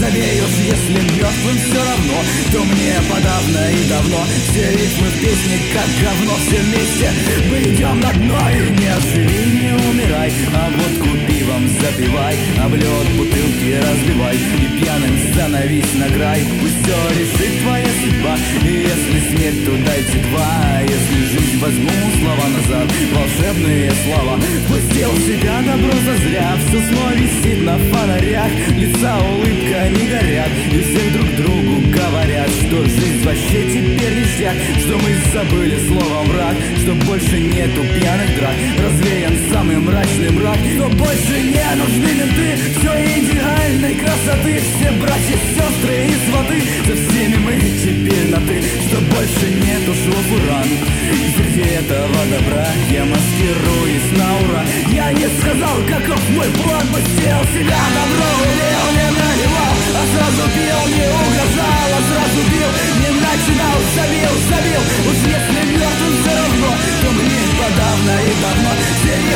забей уж, если мертвым все равно, то мне подавно и давно. Все ритмы в песне как говно, все вместе мы идем на дно. И не живи, не умирай, а водку пивом запивай, об лед бутылки разбивай и пьяным становись на край. Пусть все решит твоя судьба, и если смерть, то дайте два. Если жизнь, возьму слова назад, волшебные слова. Пустил в себя добро зазря, все снова висит на фонарях, лица улыбка не горят, и все друг другу говорят, что жизнь вообще теперь ништяк, что мы забыли слово враг, что больше нету пьяных драк, развеян самый мрачный мрак, что больше не нужны менты, все идеальной красоты, все братья, сестры и сваты, со всеми мы теперь на ты, что больше нету шлов и ран. Среди этого добра я маскируюсь на ура. Я не сказал, каков мой план, постел себя добро улил, не наливал, а сразу пил, не угрожал, а сразу бил, не начинал, забил, уж если мертвым все равно, то мне подавно и давно.